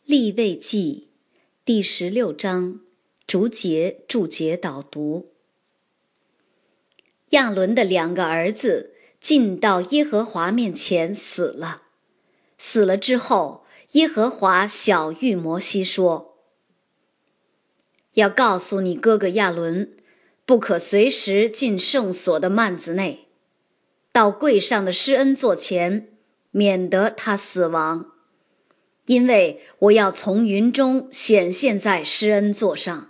利未记第16章逐节注解导读。亚伦的2个儿子进到耶和华面前死了。死了之后，耶和华晓谕摩西说：要告诉你哥哥亚伦，不可随时进圣所的幔子内，到柜上的施恩座前，免得他死亡。因为我要从云中显现在施恩座上。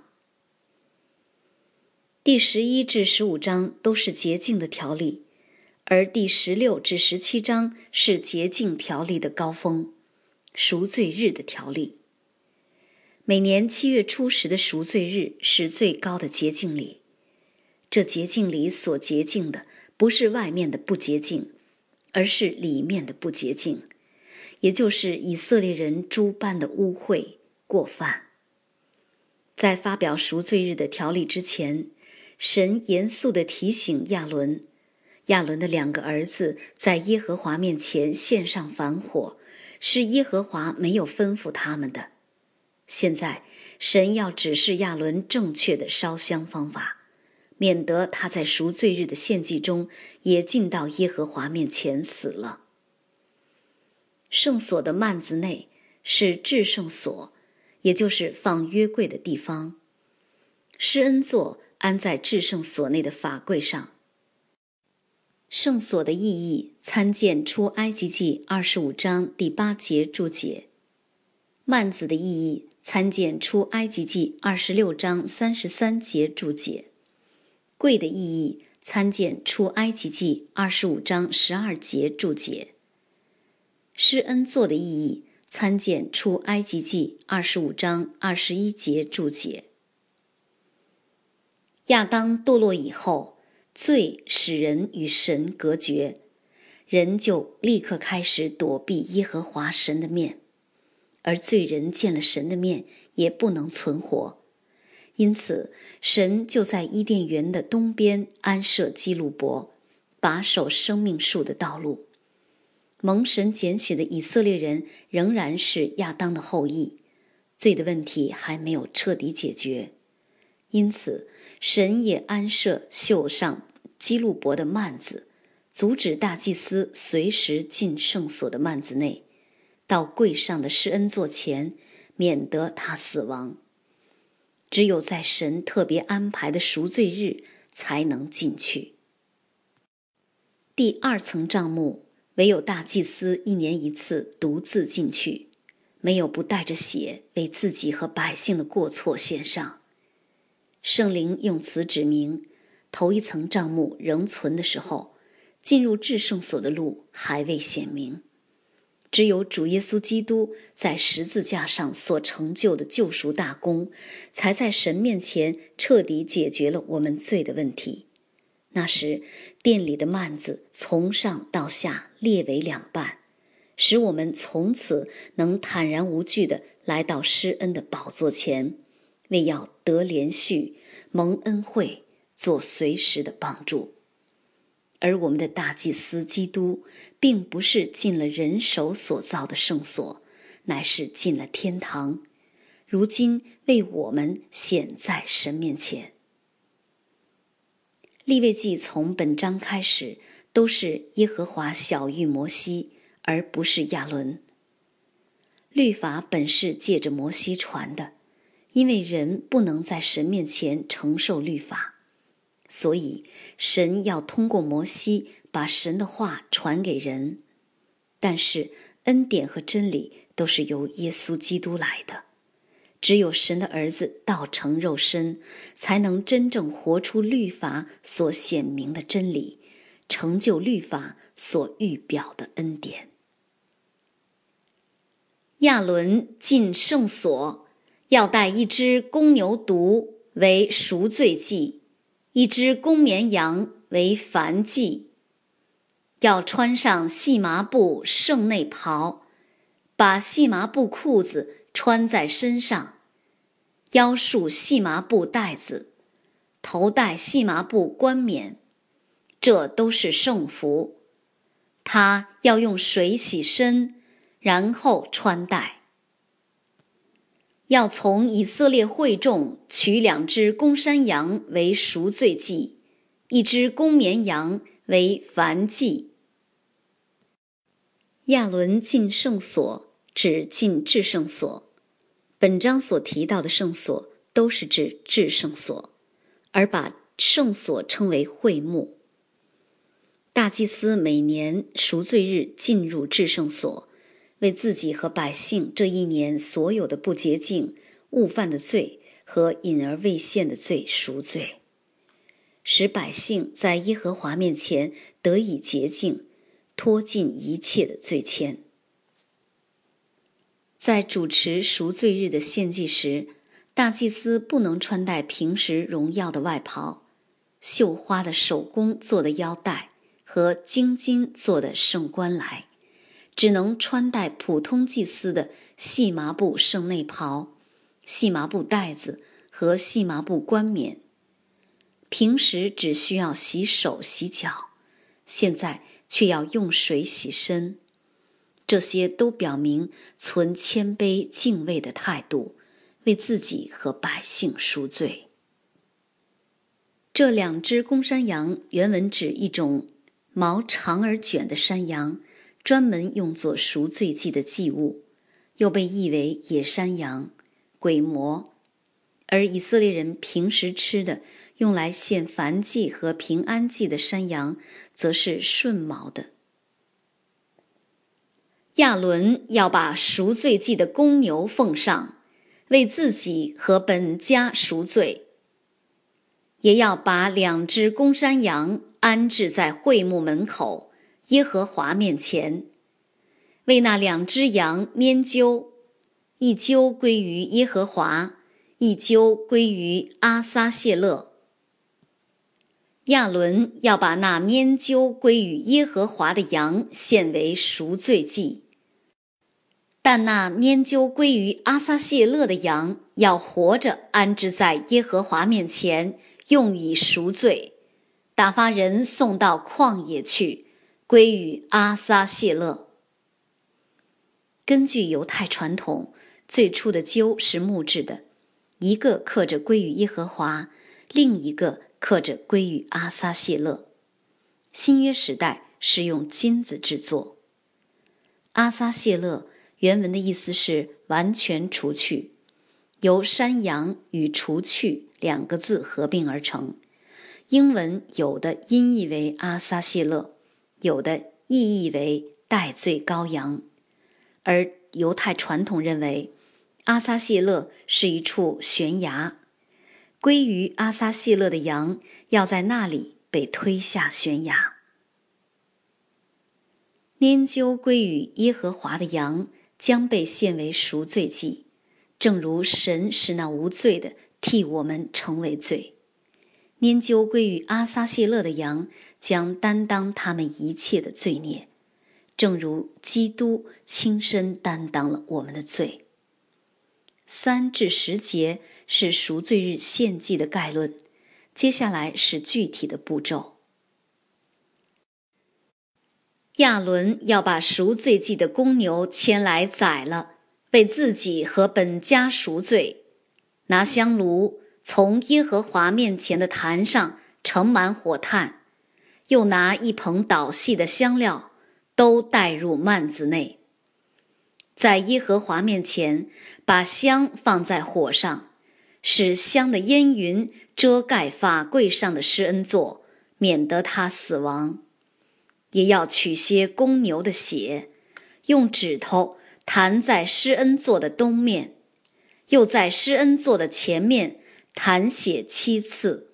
第11至15章都是洁净的条例，而第16至17章是洁净条例的高峰，赎罪日的条例。每年7月初10的赎罪日是最高的洁净礼。这洁净礼所洁净的不是外面的不洁净，而是里面的不洁净，也就是以色列人诸般的污秽过犯。在发表赎罪日的条例之前，神严肃地提醒亚伦的2个儿子在耶和华面前献上燔火，是耶和华没有吩咐他们的。现在神要指示亚伦正确的烧香方法，免得他在赎罪日的献祭中也进到耶和华面前死了。圣所的幔子内是至圣所，也就是放约柜的地方。施恩座安在至圣所内的法柜上。圣所的意义参见出埃及记25章第8节注解。幔子的意义参见出埃及记26章33节注解。柜的意义参见出埃及记25章12节注解。施恩座的意义参见出埃及记25章21节注解。亚当堕落以后，罪使人与神隔绝，人就立刻开始躲避耶和华神的面，而罪人见了神的面也不能存活。因此神就在伊甸园的东边安设基路伯，把守生命树的道路。蒙神拣选的以色列人仍然是亚当的后裔，罪的问题还没有彻底解决。因此神也安设绣上基路伯的幔子，阻止大祭司随时进圣所的幔子内，到柜上的施恩座前，免得他死亡。只有在神特别安排的赎罪日才能进去。第2层帐幕唯有大祭司1年1次独自进去，没有不带着血为自己和百姓的过错献上。圣灵用此指明，头1层帐幕仍存的时候，进入至圣所的路还未显明。只有主耶稣基督在十字架上所成就的救赎大功，才在神面前彻底解决了我们罪的问题。那时殿里的幔子从上到下裂为2半，使我们从此能坦然无惧地来到施恩的宝座前，为要得连续蒙恩惠，做随时的帮助。而我们的大祭司基督并不是进了人手所造的圣所，乃是进了天堂，如今为我们显在神面前。利未记从本章开始都是耶和华晓谕摩西，而不是亚伦。律法本是借着摩西传的，因为人不能在神面前承受律法，所以神要通过摩西把神的话传给人。但是恩典和真理都是由耶稣基督来的，只有神的儿子道成肉身，才能真正活出律法所显明的真理，成就律法所预表的恩典。亚伦进圣所，要带1只公牛犊为赎罪祭，1只公绵羊为燔祭，要穿上细麻布圣内袍，把细麻布裤子穿在身上，腰束细麻布带子，头戴细麻布冠冕，这都是圣服。他要用水洗身，然后穿戴。 要从以色列会众取2只公山羊为赎罪祭，1只公绵羊为燔祭。亚伦进圣所指进至圣所，本章所提到的圣所都是指至圣所，而把圣所称为会幕。大祭司每年赎罪日进入至圣所，为自己和百姓这一年所有的不洁净、误犯的罪和隐而未现的罪赎罪，使百姓在耶和华面前得以洁净，脱尽一切的罪愆。在主持赎罪日的献祭时，大祭司不能穿戴平时荣耀的外袍、绣花的手工做的腰带和精金做的圣冠来，只能穿戴普通祭司的细麻布圣内袍、细麻布带子和细麻布冠冕。平时只需要洗手洗脚，现在却要用水洗身。这些都表明存谦卑敬畏的态度，为自己和百姓赎罪。这2只公山羊原文指一种毛长而卷的山羊，专门用作赎罪祭的祭物，又被译为野山羊、鬼魔。而以色列人平时吃的用来献燔祭和平安祭的山羊，则是顺毛的。亚伦要把赎罪祭的公牛奉上，为自己和本家赎罪，也要把2只公山羊安置在会幕门口耶和华面前，为那2只羊拈阄，1阄归于耶和华，1阄归于阿撒谢勒。亚伦要把那拈阄归于耶和华的羊献为赎罪祭，但那拈阄归于阿撒谢勒的羊要活着安置在耶和华面前，用以赎罪，打发人送到旷野去，归于阿撒谢勒。根据犹太传统，最初的阄是木质的，一个刻着归于耶和华，另一个刻着归于阿撒谢勒。新约时代是用金子制作。阿撒谢勒原文的意思是完全除去，由山羊与除去2个字合并而成。英文有的音译为阿撒谢勒，有的意译为代罪羔羊。而犹太传统认为，阿撒谢勒是一处悬崖，归于阿撒谢勒的羊要在那里被推下悬崖。拈阄归于耶和华的羊将被献为赎罪祭，正如神使那无罪的替我们成为罪。拈阄归于阿撒谢勒的羊将担当他们一切的罪孽，正如基督亲身担当了我们的罪。3至10节是赎罪日献祭的概论，接下来是具体的步骤。亚伦要把赎罪祭的公牛牵来宰了，为自己和本家赎罪，拿香炉从耶和华面前的坛上盛满火炭，又拿1捧捣细的香料，都带入幔子内，在耶和华面前把香放在火上，使香的烟云遮盖法柜上的施恩座，免得他死亡。也要取些公牛的血，用指头弹在施恩座的东面，又在施恩座的前面弹血7次。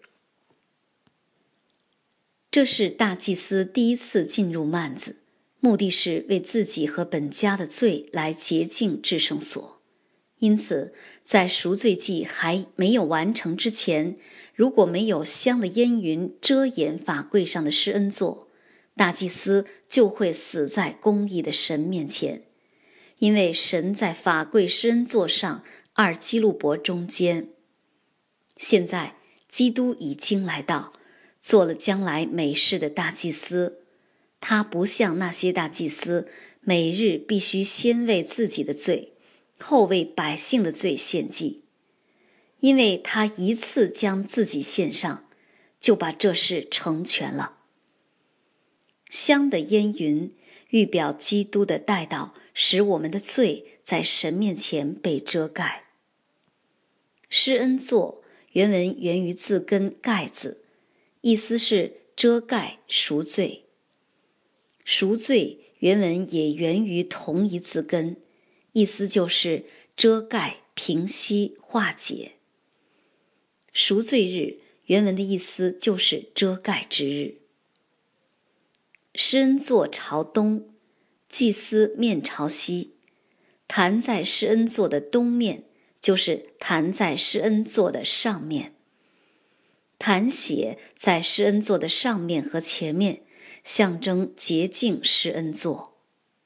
这是大祭司第一次进入幔子，目的是为自己和本家的罪来洁净至圣所。因此，在赎罪祭还没有完成之前，如果没有香的烟云遮掩法柜上的施恩座，大祭司就会死在公义的神面前，因为神在法柜施恩座上2基路伯中间。现在基督已经来到，做了将来美事的大祭司。他不像那些大祭司，每日必须先为自己的罪， 后为百姓的罪献祭，因为他一次将自己献上，就把这事成全了。香的烟云预表基督的代祷，使我们的罪在神面前被遮盖。施恩座原文源于字根盖字，意思是遮盖赎罪。赎罪原文也源于同一字根，意思就是遮盖、平息、化解。赎罪日原文的意思就是遮盖之日。施恩座朝东，祭司面朝西，坛在施恩座的东面，就是坛在施恩座的上面。坛血在施恩座的上面和前面，象征洁净施恩座。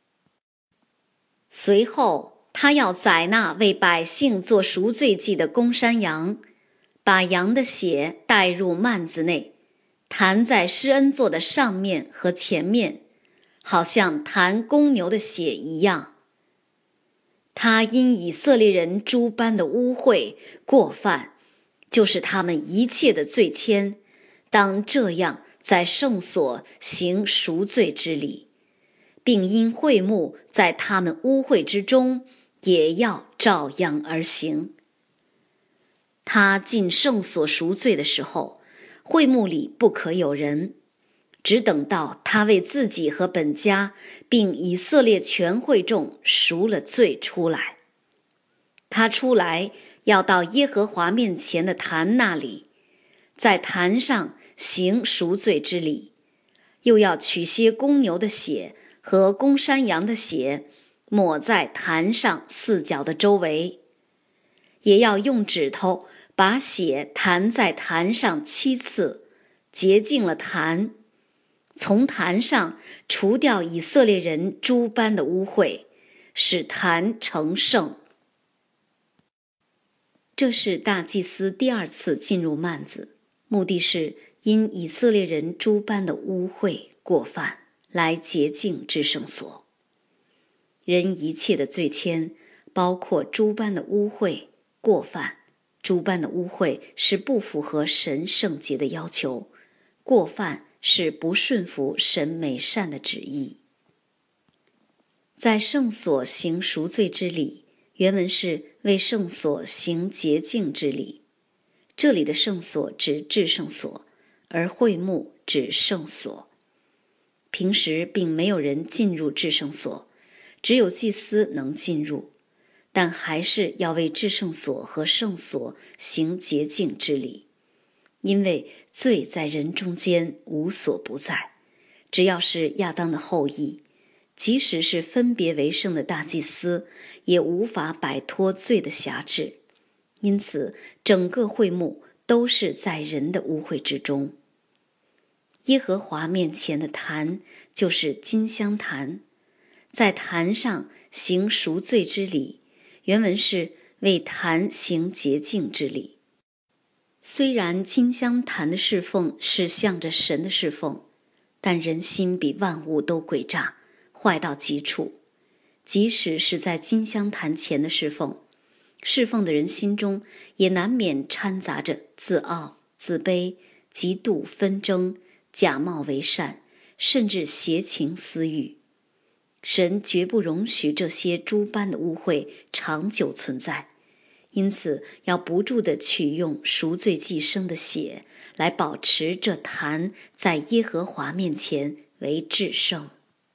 随后他要宰那为百姓做赎罪祭的公山羊，把羊的血带入幔子内，弹在施恩座的上面和前面，好像弹公牛的血一样。他因以色列人诸般的污秽过犯，就是他们一切的罪愆，当这样在圣所行赎罪之礼，并因会幕在他们污秽之中，也要照样而行。他进圣所赎罪的时候，会幕里不可有人，只等到他为自己和本家并以色列全会众赎了罪出来。他出来要到耶和华面前的坛那里，在坛上行赎罪之礼，又要取些公牛的血和公山羊的血，抹在坛上四角的周围，也要用指头把血弹在坛上7次，洁净了坛，从坛上除掉以色列人诸般的污秽，使坛成圣。这是大祭司第2次进入幔子，目的是因以色列人诸般的污秽过犯来洁净至圣所。人一切的罪愆，包括诸般的污秽过犯。诸般的污秽是不符合神圣洁的要求，过犯是不顺服神美善的旨意。在圣所行赎罪之礼，原文是为圣所行洁净之礼。这里的圣所指至圣所，而会幕指圣所。平时并没有人进入至圣所，只有祭司能进入，但还是要为至圣所和圣所行洁净之礼，因为罪在人中间无所不在，只要是亚当的后裔，即使是分别为圣的大祭司，也无法摆脱罪的辖制。因此整个会幕都是在人的污秽之中。耶和华面前的坛就是金香坛，在坛上行赎罪之礼，原文是为坛行洁净之礼。虽然金香坛的侍奉是向着神的侍奉，但人心比万物都诡诈，坏到极处。即使是在金香坛前的侍奉，侍奉的人心中也难免掺杂着自傲、自卑、嫉妒、纷争、假冒为善，甚至邪情私欲。神绝不容许这些诸般的污秽长久存在，因此要不住地取用赎罪祭牲的血来保持这坛在耶和华面前为至圣。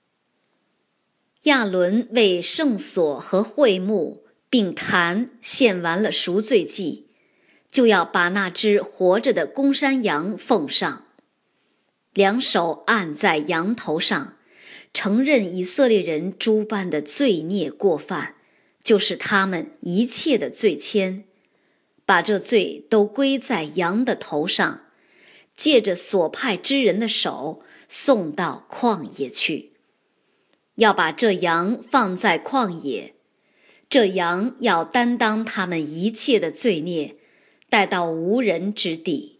亚伦为圣所和会幕并坛献完了赎罪祭，就要把那只活着的公山羊奉上，两手按在羊头上，承认以色列人诸般的罪孽过犯，就是他们一切的罪愆，把这罪都归在羊的头上，借着所派之人的手送到旷野去，要把这羊放在旷野，这羊要担当他们一切的罪孽，带到无人之地。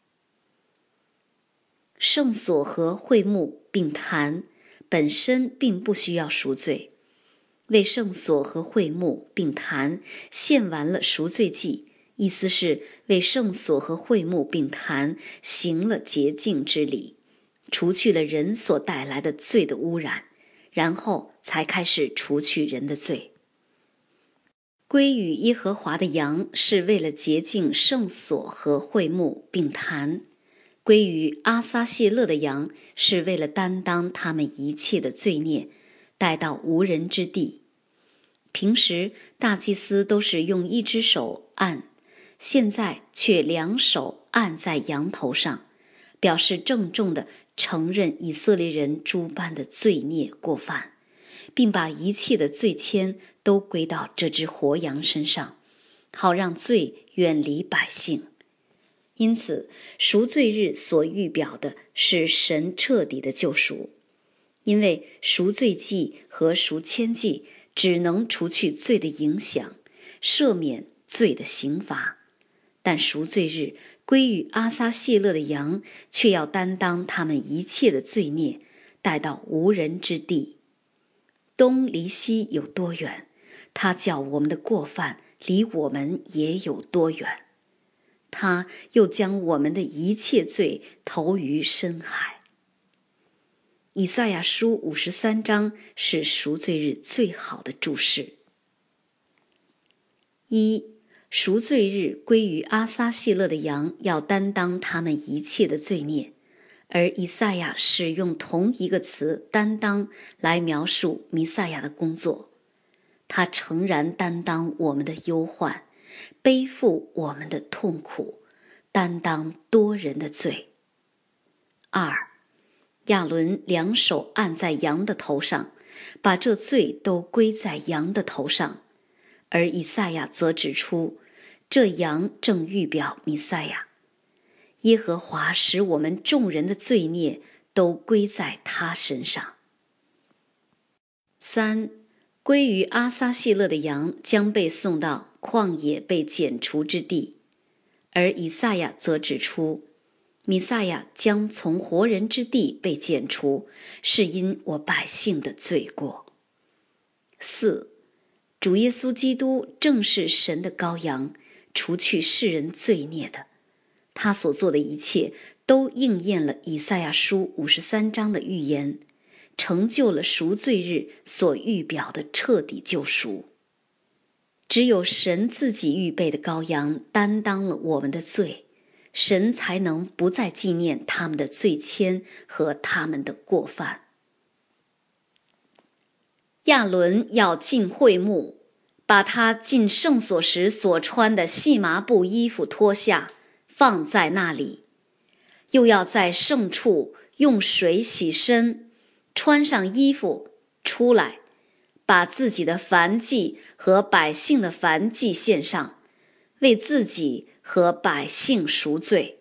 圣所和会幕并坛本身并不需要赎罪， 为圣所和会幕并坛献完了赎罪祭，意思是为圣所和会幕并坛行了洁净之礼，除去了人所带来的罪的污染，然后才开始除去人的罪。归于耶和华的羊是为了洁净圣所和会幕并坛，归于阿撒谢勒的羊是为了担当他们一切的罪孽，带到无人之地。平时大祭司都是用一只手按，现在却两手按在羊头上，表示郑重地承认以色列人诸般的罪孽过犯，并把一切的罪愆都归到这只活羊身上，好让罪远离百姓。因此，赎罪日所预表的是神彻底的救赎，因为赎罪祭和赎愆祭只能除去罪的影响，赦免罪的刑罚，但赎罪日归于阿撒谢勒的羊却要担当他们一切的罪孽，带到无人之地。东离西有多远，他叫我们的过犯离我们也有多远。他又将我们的一切罪投于深海。以赛亚书53章是赎罪日最好的注释。一、赎罪日归于阿撒谢勒的羊要担当他们一切的罪孽，而以赛亚使用同一个词担当来描述弥赛亚的工作。他诚然担当我们的忧患，背负我们的痛苦，担当多人的罪。二、亚伦两手按在羊的头上，把这罪都归在羊的头上，而以赛亚则指出，这羊正预表弥赛亚。耶和华使我们众人的罪孽都归在他身上。三、归于阿撒谢勒的羊将被送到旷野被剪除之地，而以赛亚则指出，弥赛亚将从活人之地被剪除，是因我百姓的罪过。四、主耶稣基督正是神的羔羊，除去世人罪孽的。他所做的一切都应验了以赛亚书53章的预言，成就了赎罪日所预表的彻底救赎。只有神自己预备的羔羊担当了我们的罪，神才能不再纪念他们的罪愆和他们的过犯。亚伦要进会幕，把他进圣所时所穿的细麻布衣服脱下，放在那里，又要在圣处用水洗身，穿上衣服出来，把自己的燔祭和百姓的燔祭献上，为自己和百姓赎罪。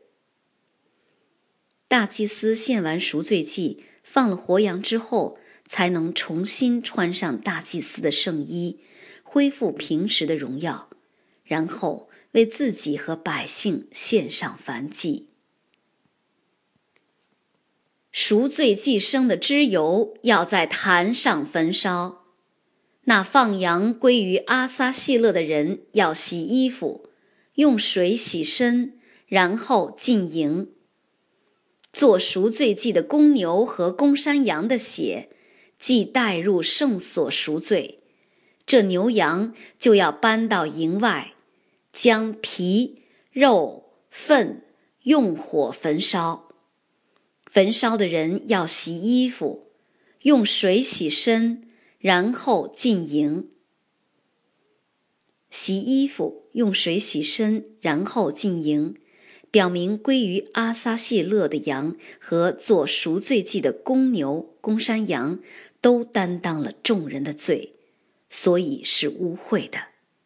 大祭司献完赎罪祭，放了活羊之后，才能重新穿上大祭司的圣衣，恢复平时的荣耀，然后为自己和百姓献上燔祭。赎罪祭牲的脂油要在坛上焚烧。那放羊归于阿撒谢勒的人要洗衣服，用水洗身，然后进营。做赎罪祭的公牛和公山羊的血，既带入圣所赎罪，这牛羊就要搬到营外，将皮、肉、粪用火焚烧。焚烧的人要洗衣服，用水洗身，然后进营。洗衣服，用水洗身，然后进营，表明归于阿撒谢勒的羊和做赎罪祭的公牛、公山羊都担当了众人的罪，所以是污秽的。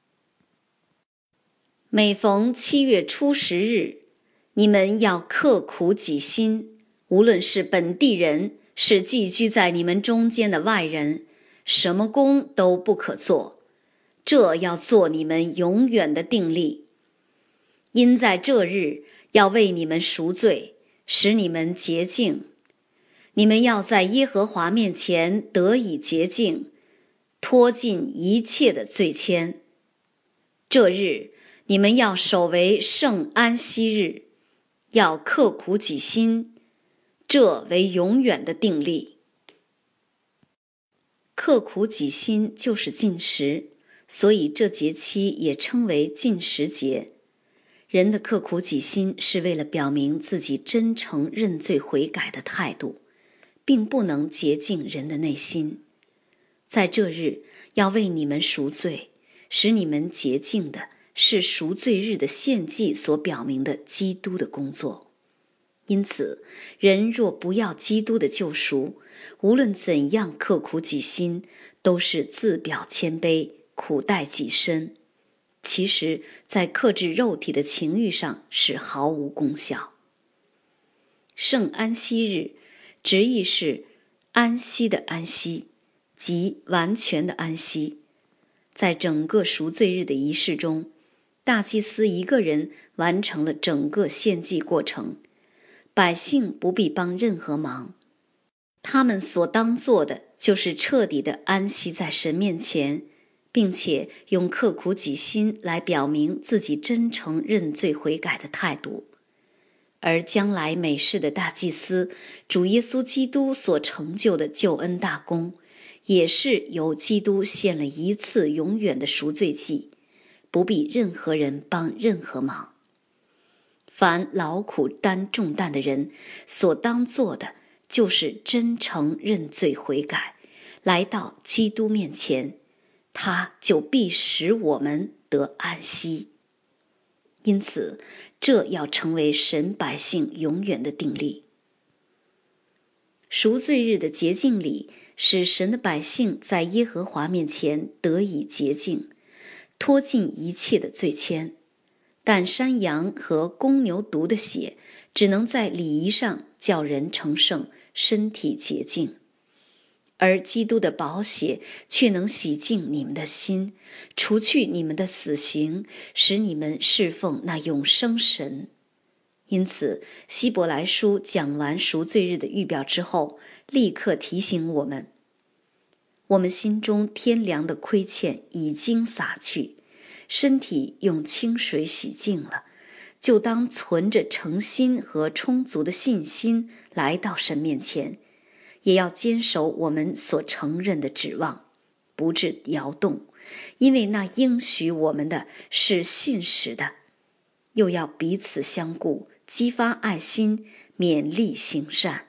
每逢7月初10日，你们要刻苦己心，无论是本地人，是寄居在你们中间的外人，什么工都不可做，这要做你们永远的定例。因在这日要为你们赎罪，使你们洁净。你们要在耶和华面前得以洁净， 脱尽一切的罪愆。这日你们要守为圣安息日，要刻苦己心，这为永远的定例。刻苦己心就是禁食，所以这节期也称为禁食节。人的刻苦己心是为了表明自己真诚认罪悔改的态度，并不能洁净人的内心。在这日要为你们赎罪，使你们洁净的是赎罪日的献祭所表明的基督的工作。因此，人若不要基督的救赎，无论怎样刻苦己心，都是自表谦卑，苦待己身。其实在克制肉体的情欲上是毫无功效。圣安息日直译是安息的安息，即完全的安息。在整个赎罪日的仪式中，大祭司一个人完成了整个献祭过程，百姓不必帮任何忙。他们所当做的就是彻底的安息在神面前，并且用刻苦己心来表明自己真诚认罪悔改的态度。而将来美世的大祭司主耶稣基督所成就的救恩大功，也是由基督献了一次永远的赎罪祭，不必任何人帮任何忙。凡劳苦担重担的人所当做的就是真诚认罪悔改，来到基督面前，他就必使我们得安息。因此，这要成为神百姓永远的定例。赎罪日的洁净礼使神的百姓在耶和华面前得以洁净，脱尽一切的罪愆。但山羊和公牛犊的血只能在礼仪上叫人成圣，身体洁净，而基督的宝血却能洗净你们的心，除去你们的死刑，使你们侍奉那永生神。因此，希伯来书讲完赎罪日的预表之后，立刻提醒我们，我们心中天良的亏欠已经洒去，身体用清水洗净了，就当存着诚心和充足的信心来到神面前，也要坚守我们所承认的指望，不致摇动，因为那应许我们的是信实的。又要彼此相顾，激发爱心，勉励行善。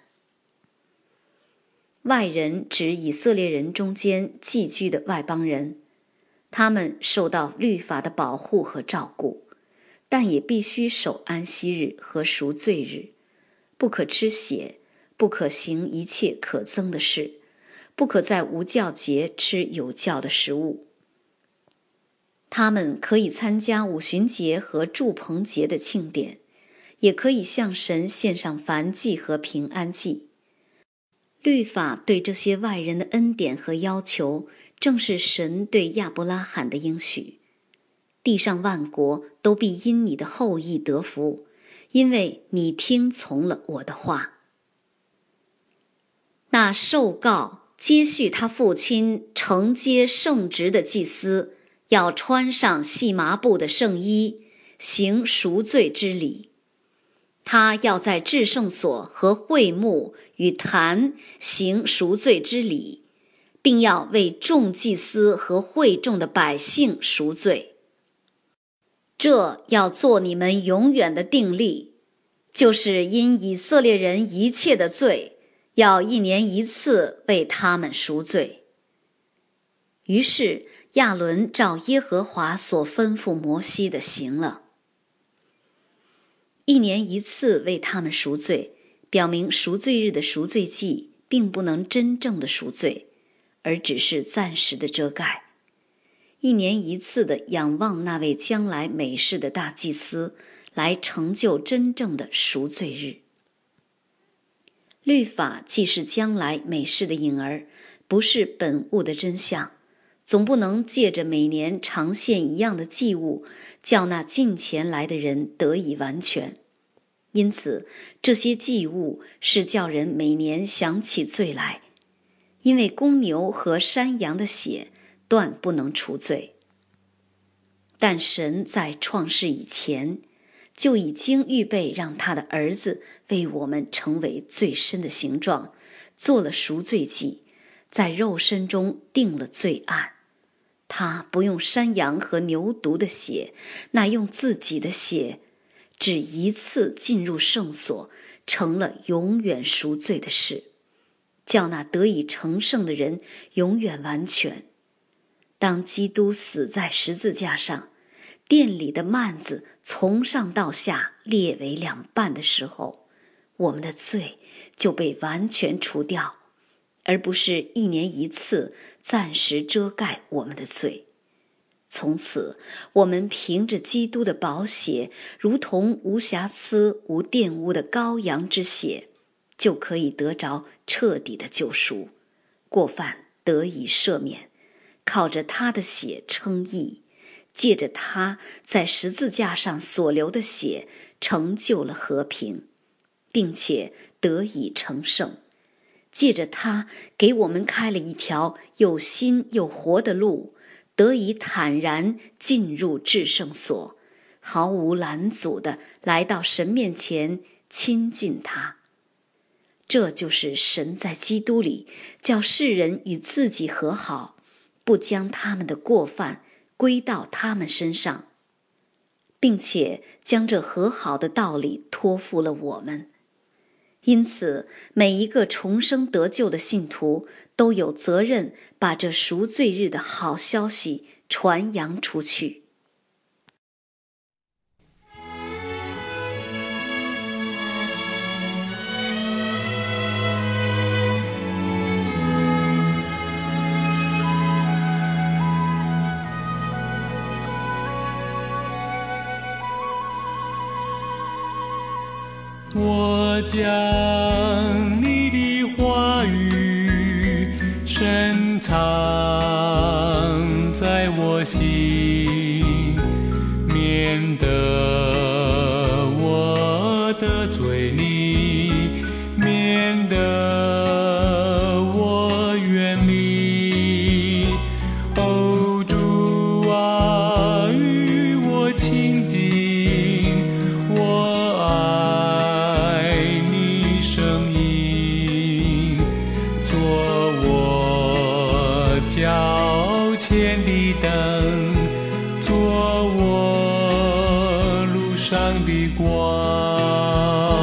外人指以色列人中间寄居的外邦人，他们受到律法的保护和照顾，但也必须守安息日和赎罪日，不可吃血，不可行一切可憎的事，不可在无酵节吃有酵的食物。他们可以参加五旬节和住棚节的庆典，也可以向神献上燔祭和平安祭。律法对这些外人的恩典和要求，正是神对亚伯拉罕的应许。地上万国都必因你的后裔得福，因为你听从了我的话。那受告接续他父亲承接圣职的祭司，要穿上细麻布的圣衣，行赎罪之礼。他要在至圣所和会幕与坛行赎罪之礼，并要为众祭司和会众的百姓赎罪。这要做你们永远的定例，就是因以色列人一切的罪，要1年1次为他们赎罪。于是亚伦照耶和华所吩咐摩西的行了。1年1次为他们赎罪，表明赎罪日的赎罪祭并不能真正的赎罪，而只是暂时的遮盖。1年1次的仰望那位将来美世的大祭司，来成就真正的赎罪日。律法既是将来美世的影儿，不是本物的真相，总不能借着每年常献一样的祭物，叫那近前来的人得以完全。因此，这些祭物是叫人每年想起罪来，因为公牛和山羊的血断不能除罪。但神在创世以前就已经预备让他的儿子为我们成为最深的形状，做了赎罪祭，在肉身中定了罪案。他不用山羊和牛犊的血，乃用自己的血，只一次进入圣所，成了永远赎罪的事，叫那得以成圣的人永远完全。当基督死在十字架上，殿里的幔子从上到下裂为两半的时候，我们的罪就被完全除掉，而不是一年一次暂时遮盖我们的罪。从此，我们凭着基督的宝血，如同无瑕疵无玷污的羔羊之血，就可以得着彻底的救赎，过犯得以赦免，靠着他的血称义，借着他在十字架上所流的血成就了和平，并且得以成圣，借着他给我们开了一条又新又活的路，得以坦然进入至圣所，毫无拦阻地来到神面前亲近他。这就是神在基督里叫世人与自己和好，不将他们的过犯归到他们身上，并且将这和好的道理托付了我们。因此，每一个重生得救的信徒都有责任把这赎罪日的好消息传扬出去。 我将你的话语深藏在我心，免得我得罪你，免得我远离。哦，主啊，与我亲近，我爱你声音，做我脚前的